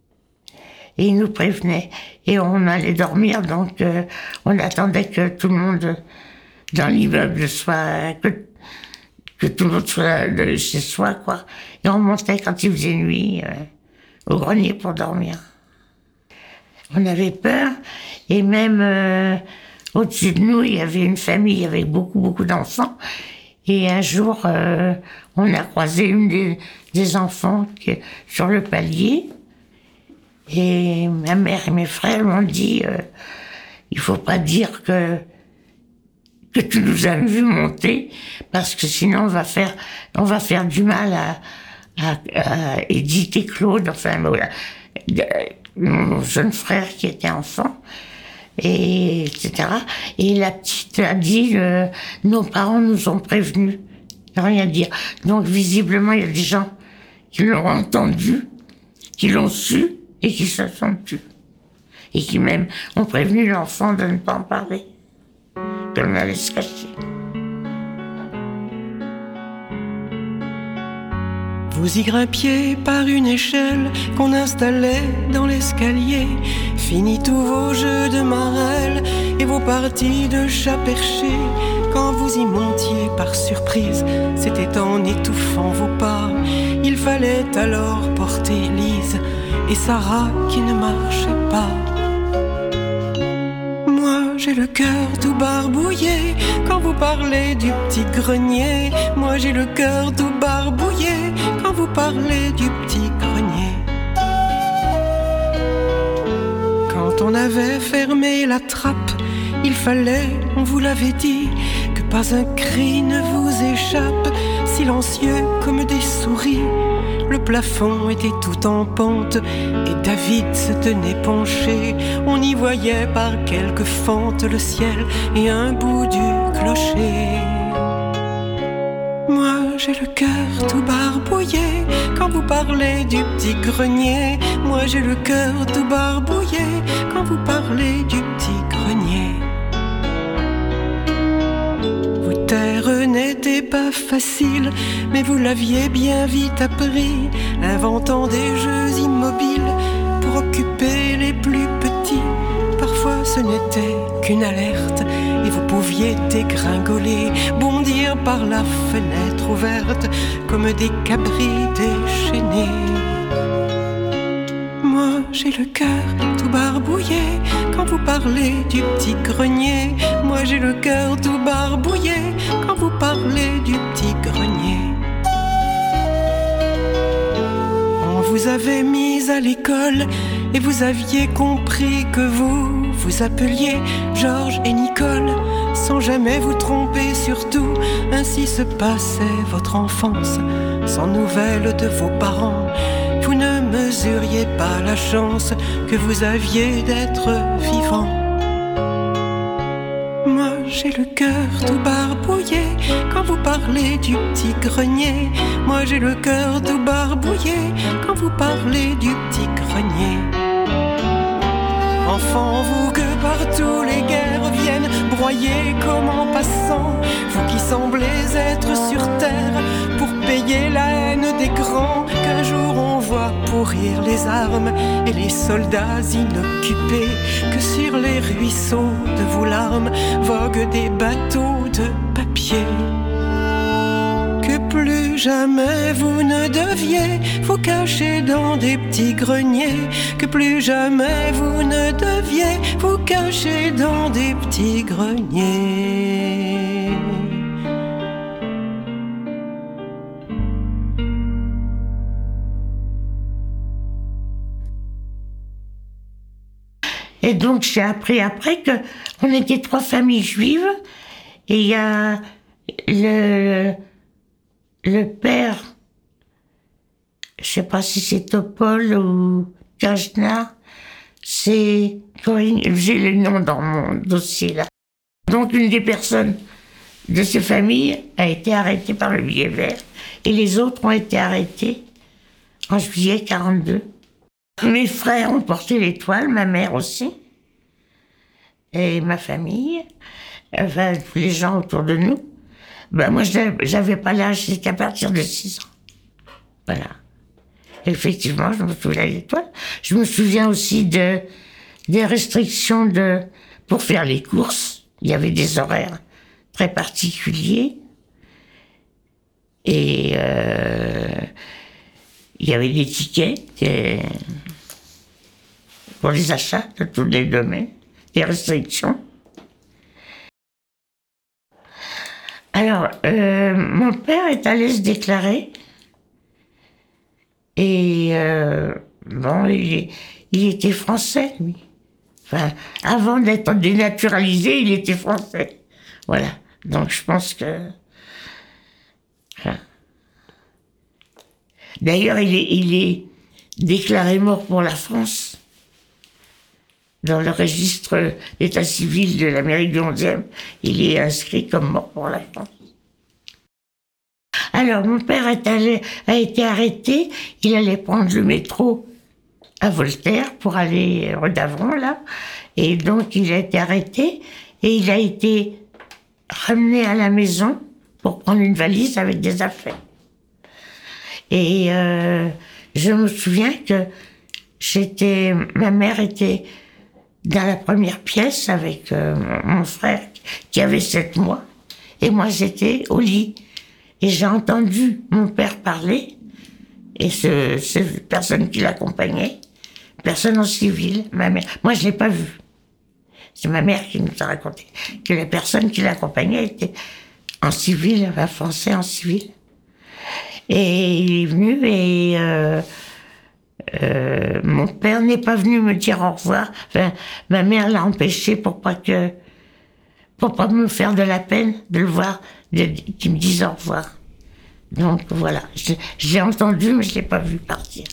Et il nous prévenait. Et on allait dormir, donc euh, on attendait que tout le monde dans l'immeuble soit... Que, que tout le monde soit de chez soi, quoi. Et on montait quand il faisait nuit euh, au grenier pour dormir. On avait peur, et même... Euh, Au-dessus de nous, il y avait une famille avec beaucoup, beaucoup d'enfants. Et un jour, euh, on a croisé une des, des enfants qui, sur le palier. Et ma mère et mes frères m'ont dit, euh, il faut pas dire que, que tu nous as vu monter, parce que sinon on va faire, on va faire du mal à, à, à Edith et Claude, enfin, voilà, mon jeune frère qui était enfant. Et et cetera. Et la petite a dit, euh, nos parents nous ont prévenus. Rien dire. Donc visiblement, il y a des gens qui l'ont entendu, qui l'ont su et qui se sont tus. Et qui même ont prévenu l'enfant de ne pas en parler, qu'on allait se cacher. Vous y grimpiez par une échelle qu'on installait dans l'escalier. Fini tous vos jeux de marelle et vos parties de chat perché. Quand vous y montiez par surprise, c'était en étouffant vos pas. Il fallait alors porter Lise et Sarah qui ne marchait pas. Moi j'ai le cœur tout barbouillé quand vous parlez du petit grenier. Moi j'ai le cœur tout barbouillé quand vous parlez du petit grenier. Quand on avait fermé la trappe, il fallait, on vous l'avait dit, que pas un cri ne vous échappe, silencieux comme des souris. Le plafond était tout en pente et David se tenait penché. On y voyait par quelques fentes le ciel et un bout du clocher. Moi j'ai le cœur tout barbouillé quand vous parlez du petit grenier. Moi j'ai le cœur tout barbouillé quand vous parlez du petit grenier. Vos terres n'étaient pas faciles, mais vous l'aviez bien vite appris, inventant des jeux immobiles pour occuper les plus petits. Parfois ce n'était qu'une alerte et vous pouviez dégringoler, bondir par la fenêtre ouverte comme des cabris déchaînés. Moi j'ai le cœur tout barbouillé quand vous parlez du petit grenier. Moi j'ai le cœur tout barbouillé quand vous parlez du petit grenier. On vous avait mis à l'école et vous aviez compris que vous vous appeliez Georges et Nicole, sans jamais vous tromper surtout. Ainsi se passait votre enfance, sans nouvelles de vos parents. Vous ne mesuriez pas la chance que vous aviez d'être vivant. Moi j'ai le cœur tout barbouillé quand vous parlez du petit grenier. Moi j'ai le cœur tout barbouillé quand vous parlez du petit grenier. Enfant, vous que partout les guerres viennent broyer comme en passant, vous qui semblez être sur terre pour payer la haine des grands, qu'un jour on voit pourrir les armes et les soldats inoccupés, que sur les ruisseaux de vos larmes voguent des bateaux de papier. Que plus jamais vous ne deviez vous cacher dans des petits greniers, que plus jamais vous ne deviez vous cacher dans des petits greniers. Et donc j'ai appris après que on était trois familles juives et il y a le Le père, je sais pas si c'est Topol ou Kajna, c'est Corinne, j'ai le nom dans mon dossier là. Donc une des personnes de ces familles a été arrêtée par le billet vert et les autres ont été arrêtés en juillet quarante-deux. Mes frères ont porté l'étoile, ma mère aussi, et ma famille, enfin les gens autour de nous. Ben moi, j'avais pas l'âge, c'était qu'à partir de six ans. Voilà. Effectivement, je me souviens de l'étoile. Je me souviens aussi de, des restrictions de, pour faire les courses. Il y avait des horaires très particuliers. Et euh, il y avait des tickets des, pour les achats de tous les domaines, des restrictions. Alors, euh, mon père est allé se déclarer et euh, bon, il, il était français, lui. Enfin, avant d'être dénaturalisé, il était français. Voilà. Donc, je pense que... Enfin. D'ailleurs, il est, il est déclaré mort pour la France. Dans le registre d'état civil de l'Amérique du onzième, il est inscrit comme mort pour la France. Alors, mon père est allé, a été arrêté. Il allait prendre le métro à Voltaire pour aller rue d'Avron, là. Et donc, il a été arrêté et il a été ramené à la maison pour prendre une valise avec des affaires. Et euh, je me souviens que j'étais, ma mère était dans la première pièce avec euh, mon frère qui avait sept mois. Et moi, j'étais au lit. Et j'ai entendu mon père parler. Et ce, ce personne qui l'accompagnait, personne en civil, ma mère. Moi, je l'ai pas vu. C'est ma mère qui nous a raconté que la personne qui l'accompagnait était en civil, un Français en civil. Et il est venu et euh, euh, mon père n'est pas venu me dire au revoir. Enfin, ma mère l'a empêché pour pas que, pour pas me faire de la peine de le voir, de, qu'il me dise au revoir. Donc voilà, je, je l'ai entendu, mais je l'ai pas vu partir.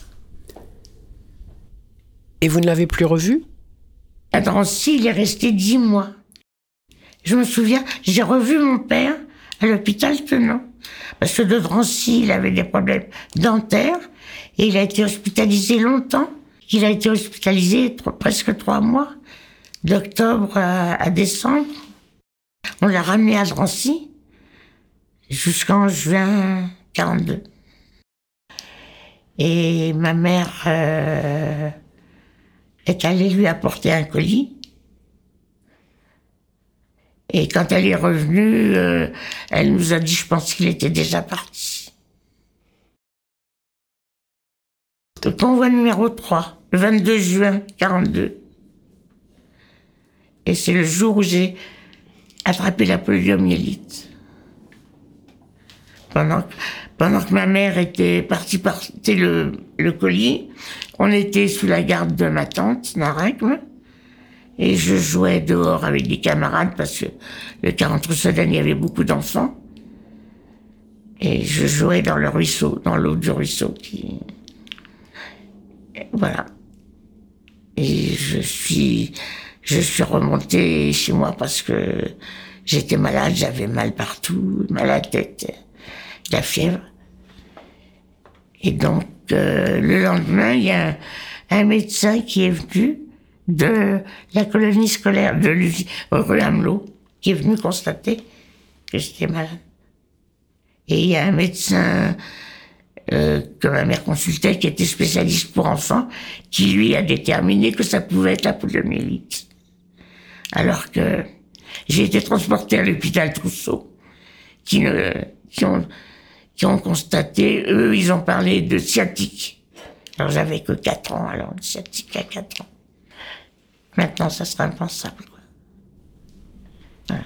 Et vous ne l'avez plus revu? À Drancy, il est resté dix mois. Je me souviens, j'ai revu mon père à l'hôpital Tenon. Parce que de Drancy, il avait des problèmes dentaires et il a été hospitalisé longtemps. Il a été hospitalisé trois, presque trois mois, d'octobre à, à décembre. On l'a ramené à Drancy jusqu'en juin quarante-deux. Et ma mère euh, est allée lui apporter un colis. Et quand elle est revenue, euh, elle nous a dit, je pense qu'il était déjà parti. Le convoi numéro trois, le vingt-deux juin quarante-deux. Et c'est le jour où j'ai attrapé la poliomyélite. Pendant, pendant que ma mère était partie porter le, le colis, on était sous la garde de ma tante, Naragme. Et je jouais dehors avec des camarades parce que le quarante-Rousseden, il y avait beaucoup d'enfants. Et je jouais dans le ruisseau, dans l'eau du ruisseau. Qui... Et voilà. Et je suis, je suis remontée chez moi parce que j'étais malade, j'avais mal partout, mal à la tête, de la fièvre. Et donc, euh, le lendemain, il y a un, un médecin qui est venu de la colonie scolaire de rue Amelot, qui est venu constater que j'étais malade. Et il y a un médecin euh, que ma mère consultait, qui était spécialiste pour enfants, qui lui a déterminé que ça pouvait être la poliomyélite. Alors que j'ai été transportée à l'hôpital Trousseau, qui, ne, qui, ont, qui ont constaté, eux, ils ont parlé de sciatique. Alors j'avais que quatre ans, alors de sciatique à quatre ans. Maintenant, ça serait impensable, quoi. Voilà.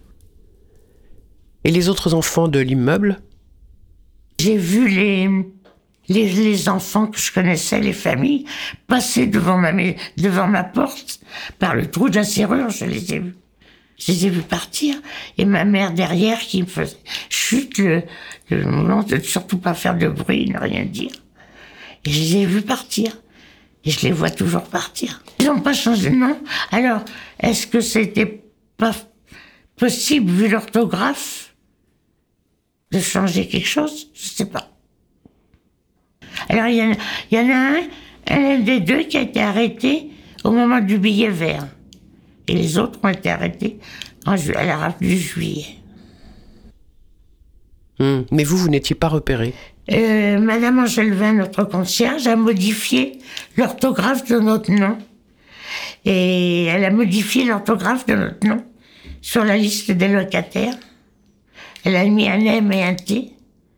Et les autres enfants de l'immeuble? J'ai vu les, les, les enfants que je connaissais, les familles, passer devant ma, devant ma porte, par le trou de la serrure, je les ai vus. Je les ai vus partir, et ma mère derrière qui me faisait chute, le, le moment de surtout pas faire de bruit, ne rien dire. Et je les ai vus partir. Et je les vois toujours partir. Ils n'ont pas changé de nom. Alors, est-ce que c'était pas possible, vu l'orthographe, de changer quelque chose? Je sais pas. Alors, il y, en, y en a un, un des deux qui a été arrêté au moment du billet vert. Et les autres ont été arrêtés en ju- à la rafle du juillet. Mmh. Mais vous, vous n'étiez pas repéré? Euh, Madame Angelvin, notre concierge, a modifié l'orthographe de notre nom. Et elle a modifié l'orthographe de notre nom sur la liste des locataires. Elle a mis un M et un T.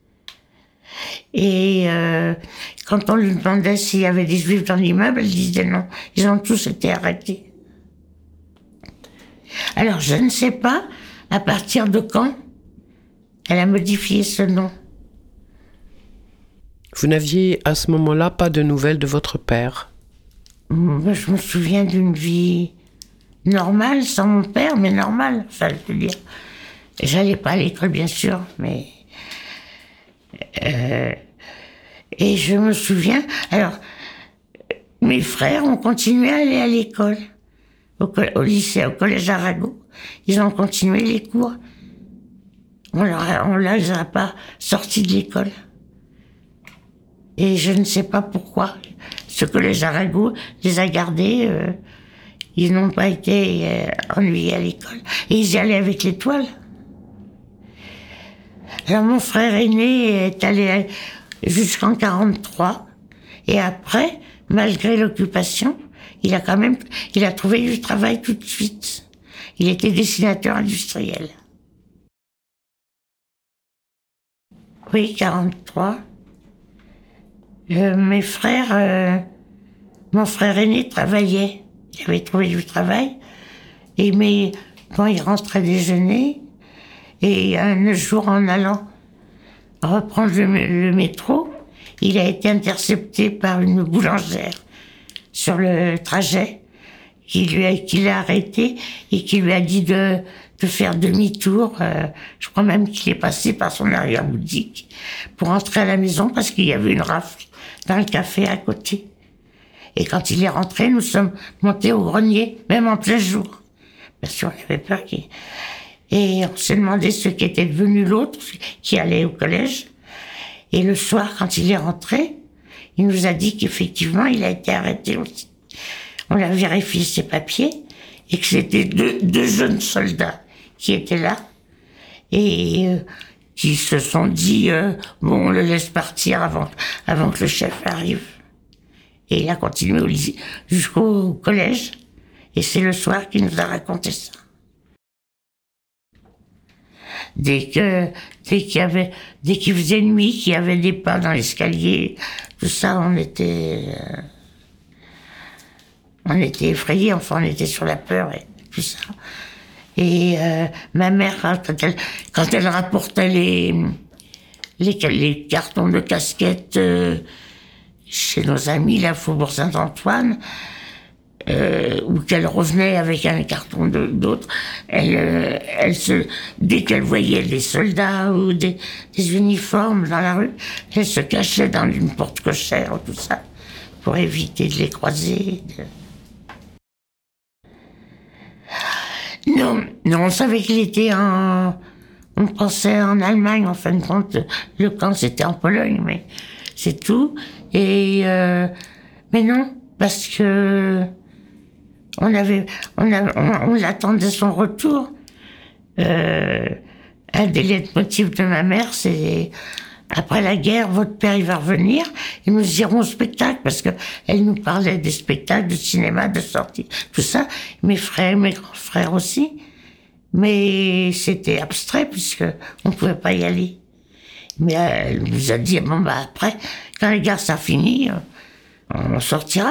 Et euh, quand on lui demandait s'il y avait des juifs dans l'immeuble, elle disait non. Ils ont tous été arrêtés. Alors, je ne sais pas à partir de quand elle a modifié ce nom. Vous n'aviez à ce moment-là pas de nouvelles de votre père? Moi, je me souviens d'une vie normale, sans mon père, mais normale. Enfin, je veux dire, j'allais pas à l'école, bien sûr, mais... Euh, et je me souviens... Alors, mes frères ont continué à aller à l'école, au, au lycée, au collège Arago. Ils ont continué les cours. On ne les a pas sortis de l'école. Et je ne sais pas pourquoi. Ce collège Arago les a gardés. Euh, ils n'ont pas été euh, ennuyés à l'école. Et ils y allaient avec l'étoile. Alors mon frère aîné est allé jusqu'en quarante-trois. Et après, malgré l'occupation, il a quand même, il a trouvé du travail tout de suite. Il était dessinateur industriel. Oui, quarante-trois. Euh, mes frères, euh, mon frère aîné travaillait. Il avait trouvé du travail. Et mais quand il rentrait déjeuner, et un jour en allant reprendre le, le métro, il a été intercepté par une boulangère sur le trajet, qui lui a, qui l'a arrêté et qui lui a dit de, de faire demi-tour. Euh, je crois même qu'il est passé par son arrière-boutique pour entrer à la maison parce qu'il y avait une rafle dans le café à côté. Et quand il est rentré, nous sommes montés au grenier, même en plein jour. Parce qu'on avait peur qu'il... Et on s'est demandé ce qu'était devenu l'autre, qui allait au collège. Et le soir, quand il est rentré, il nous a dit qu'effectivement, il a été arrêté aussi. On a vérifié ses papiers, et que c'était deux, deux jeunes soldats qui étaient là, et euh, qui se sont dit, euh, bon, on le laisse partir avant, avant que le chef arrive. Et il a continué au lycée, jusqu'au collège, et c'est le soir qu'il nous a raconté ça. Dès que, dès qu'il y avait, dès qu'il faisait nuit, qu'il y avait des pas dans l'escalier, tout ça, on était, euh, on était effrayés, enfin, on était sur la peur et tout ça. Et euh, ma mère, quand elle, quand elle rapportait les, les, les cartons de casquettes euh, chez nos amis, la Faubourg Saint-Antoine, Euh, ou qu'elle revenait avec un carton d'autres, elle, euh, elle se, dès qu'elle voyait des soldats ou des, des uniformes dans la rue, elle se cachait dans une porte cochère ou tout ça, pour éviter de les croiser. De... Non, non, on savait qu'il était en... On pensait en Allemagne, en fin de compte, le camp c'était en Pologne, mais c'est tout. Et euh, mais non, parce que On avait, on, a, on, on l'attendait son retour. Euh, un des leitmotifs de ma mère, c'est après la guerre, votre père il va revenir et nous irons au spectacle parce que elle nous parlait des spectacles, du cinéma, de sorties, tout ça. Mes frères, mes grands frères aussi, mais c'était abstrait puisque on pouvait pas y aller. Mais elle nous a dit bon bah après, quand la guerre ça finit, on sortira.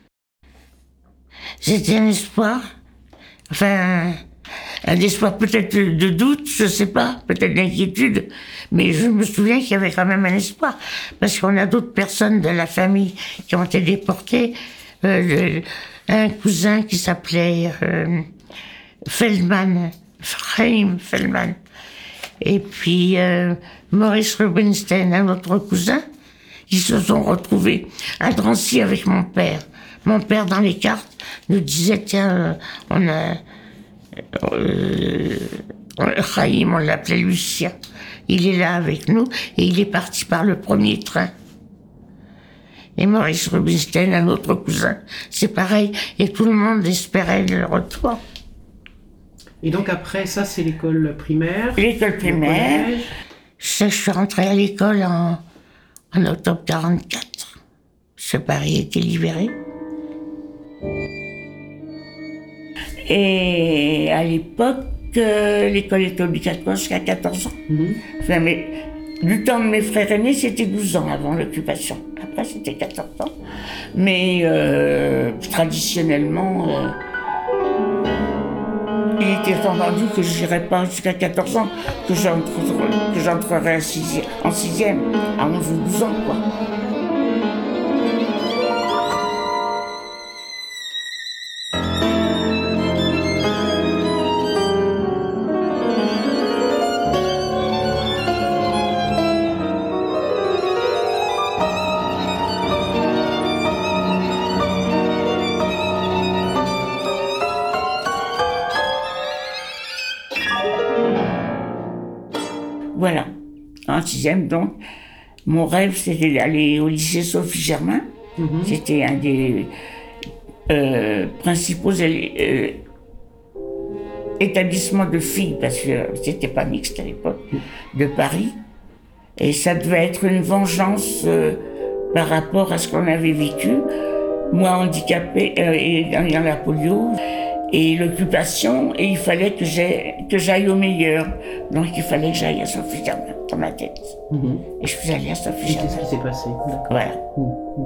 C'était un espoir, enfin, un espoir peut-être de doute, je sais pas, peut-être d'inquiétude, mais je me souviens qu'il y avait quand même un espoir, parce qu'on a d'autres personnes de la famille qui ont été déportées, euh, le, un cousin qui s'appelait euh, Feldman, Chaim Feldman, et puis euh, Maurice Rubinstein, un autre cousin, qui se sont retrouvés à Drancy avec mon père. Mon père, dans les cartes, nous disait, tiens, on a... Euh, Chaim, on l'appelait Lucien. Il est là avec nous et il est parti par le premier train. Et Maurice Rubinstein, un autre cousin, c'est pareil. Et tout le monde espérait le retour. Et donc après, ça, c'est l'école primaire. L'école primaire. Je, je suis rentrée à l'école en, en octobre quarante-quatre. Ce Paris était libéré. Et à l'époque, euh, l'école était obligatoire jusqu'à quatorze ans. Mmh. Enfin, mais, du temps de mes frères aînés, c'était douze ans avant l'occupation. Après, c'était quatorze ans. Mais euh, traditionnellement, euh, il était entendu que je n'irais pas jusqu'à quatorze ans, que j'entrerais en sixième, à onze ou douze ans, quoi. Voilà, en sixième, donc, mon rêve, c'était d'aller au lycée Sophie Germain. Mmh. C'était un des euh, principaux euh, établissements de filles, parce que c'était pas mixte à l'époque, de Paris. Et ça devait être une vengeance euh, par rapport à ce qu'on avait vécu. Moi, handicapée, euh, et dans la polio, et l'occupation, et il fallait que j'aille, que j'aille au meilleur. Donc il fallait que j'aille à Sophie Germain, dans ma tête. Mmh. Et je suis allée à Sophie Germain. Et qu'est-ce qui s'est passé? D'accord. Voilà. Mmh.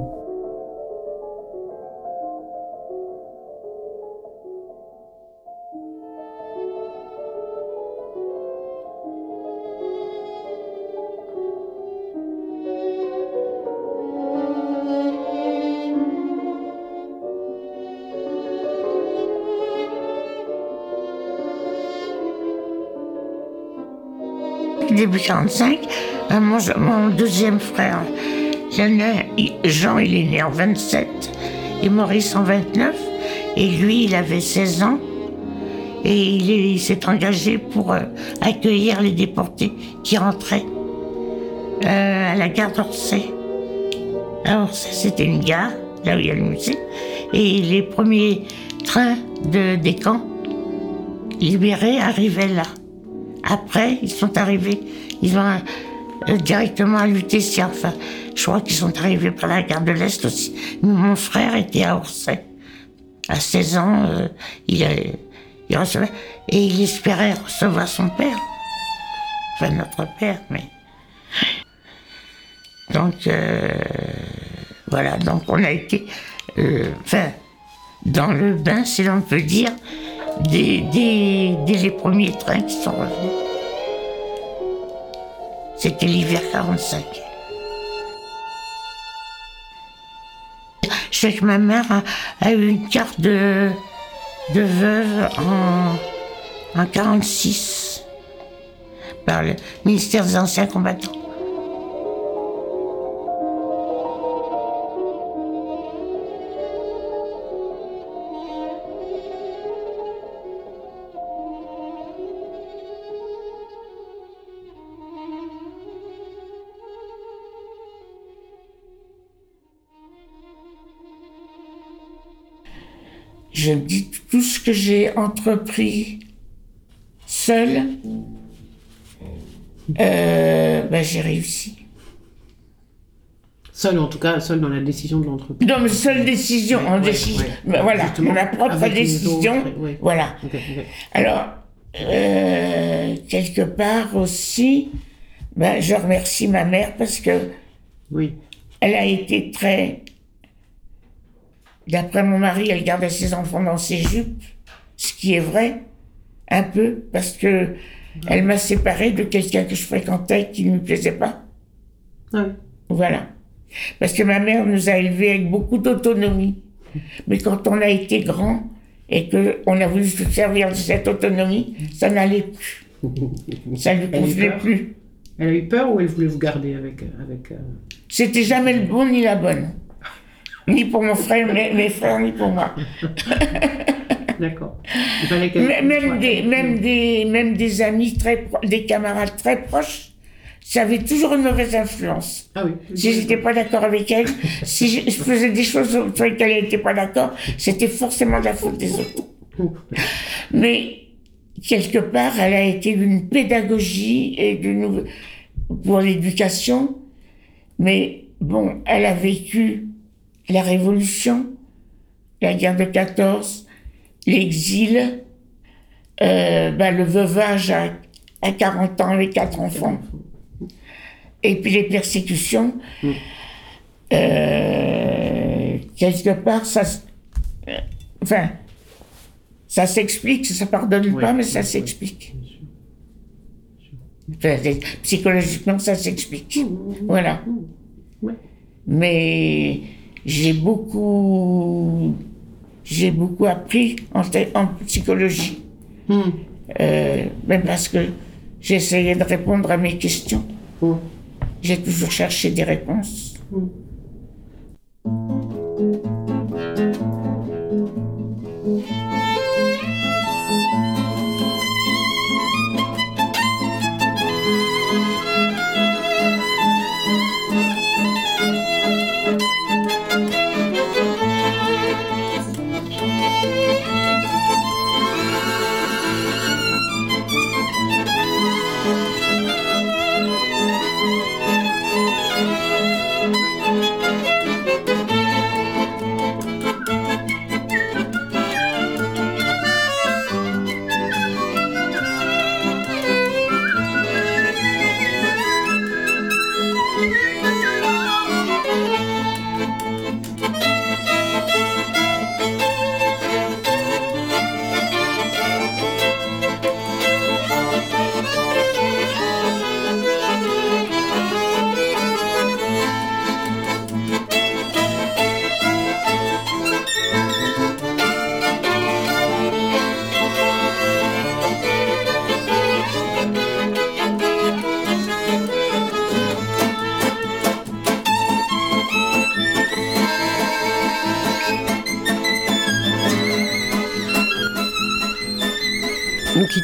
Début quarante-cinq, euh, mon, mon deuxième frère, Jean, il est né en vingt-sept, et Maurice en vingt-neuf, et lui, il avait seize ans, et il, est, il s'est engagé pour euh, accueillir les déportés qui rentraient euh, à la gare d'Orsay. À Orsay, c'était une gare, là où il y a le musée, et les premiers trains de, des camps libérés arrivaient là. Après, ils sont arrivés, ils ont euh, directement à Lutetia. Enfin, je crois qu'ils sont arrivés par la gare de l'Est aussi. Mais mon frère était à Orsay. À seize ans, euh, il, a, il recevait, et il espérait recevoir son père. Enfin, notre père, mais... Donc, euh, voilà, donc on a été, euh, enfin, dans le bain, si l'on peut dire, dès, dès, dès les premiers trains qui sont revenus. C'était l'hiver quarante-cinq. Je sais que ma mère a, a eu une carte de, de veuve en, en quarante-six par le ministère des Anciens Combattants. Je me dis tout ce que j'ai entrepris seul, euh, ben j'ai réussi. Seul, en tout cas, seul dans la décision de l'entreprise. Non, mais seule décision, ouais, en ouais, décision. ouais. Ben voilà, Justement, ma propre décision. Autres, ouais. Voilà. Okay, okay. Alors, euh, quelque part aussi, ben, je remercie ma mère parce que oui. Elle a été très... D'après mon mari, elle gardait ses enfants dans ses jupes, ce qui est vrai, un peu, parce que elle m'a séparée de quelqu'un que je fréquentais qui ne me plaisait pas. Ah oui. Voilà. Parce que ma mère nous a élevés avec beaucoup d'autonomie. Mais quand on a été grand et qu'on a voulu se servir de cette autonomie, ça n'allait plus. Ça ne lui convenait plus. Elle a eu peur ou elle voulait vous garder avec... avec euh... C'était jamais le bon ni la bonne. Ni pour mon frère, mes, mes frères, ni pour moi. D'accord. Même des, même, des, même des amis, très des camarades très proches, ça avait toujours une mauvaise influence. Ah oui. Si je n'étais pas d'accord avec elle, si je, je faisais des choses sur lesquelles elle n'était pas d'accord, c'était forcément de la faute des autres. Mais quelque part, elle a été d'une pédagogie et d'une pour l'éducation. Mais bon, elle a vécu la Révolution, la guerre de quatorze, l'exil, euh, bah, le veuvage à, à quarante ans avec quatre enfants, et puis les persécutions. Mm. Euh, quelque part, ça, euh, enfin, ça s'explique, ça ne pardonne oui, pas, mais ça oui, s'explique. Oui. Enfin, psychologiquement, ça s'explique. Mm. Voilà. Mm. Mais j'ai beaucoup, j'ai beaucoup appris en, en psychologie, mm. euh, même parce que j'essayais de répondre à mes questions. Mm. J'ai toujours cherché des réponses. Mm.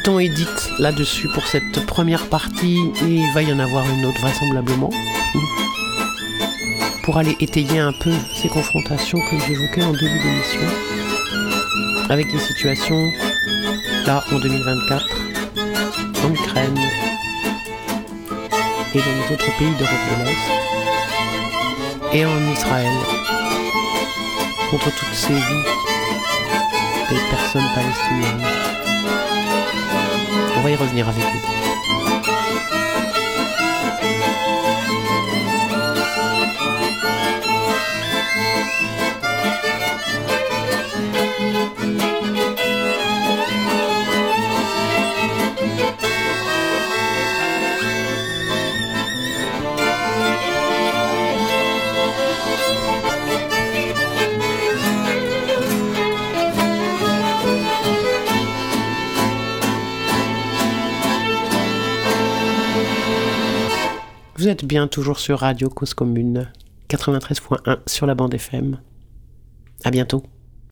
dit-on, Edith, là-dessus pour cette première partie, et il va y en avoir une autre vraisemblablement, pour aller étayer un peu ces confrontations que j'évoquais en début d'émission, avec les situations, là, en deux mille vingt-quatre, en Ukraine, et dans les autres pays d'Europe de l'Est, et en Israël, contre toutes ces vies des personnes palestiniennes. On va y revenir avec lui. Vous êtes bien toujours sur Radio Cause Commune, quatre-vingt-treize point un sur la bande F M. À bientôt.